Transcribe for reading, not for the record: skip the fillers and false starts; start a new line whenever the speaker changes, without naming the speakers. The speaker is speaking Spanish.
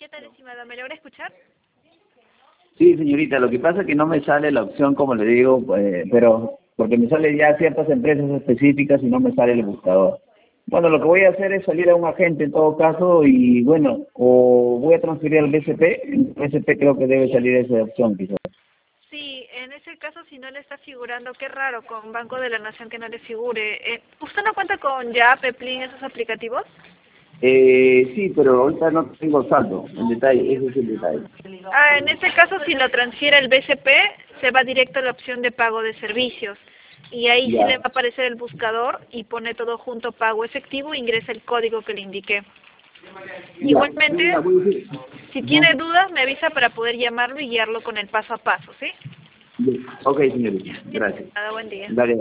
¿qué tal, estimado? ¿Me logra escuchar?
Sí, señorita, lo que pasa es que no me sale la opción, como le digo, pero porque me sale ya ciertas empresas específicas y no me sale el buscador. Bueno, lo que voy a hacer es salir a un agente en todo caso y bueno, o voy a transferir al BCP, en BCP creo que debe salir esa opción quizás.
Sí, en ese caso, si no le está figurando, qué raro, con Banco de la Nación que no le figure. ¿Usted no cuenta con Yape, Peplin, esos aplicativos?
Sí, pero ahorita no tengo saldo, el detalle, ese es el detalle.
En este caso, si lo transfiere el BCP, se va directo a la opción de pago de servicios. Y ahí sí
Ya.
le va a aparecer el buscador y pone todo junto, pago efectivo, e ingresa el código que le indiqué.
Ya.
Igualmente,
Mira, voy a decir.
si tiene
Ajá.
dudas, me avisa para poder llamarlo y guiarlo con el paso a paso, ¿sí?
Ok, señorita,
Bien,
gracias.
buen día.
Dale.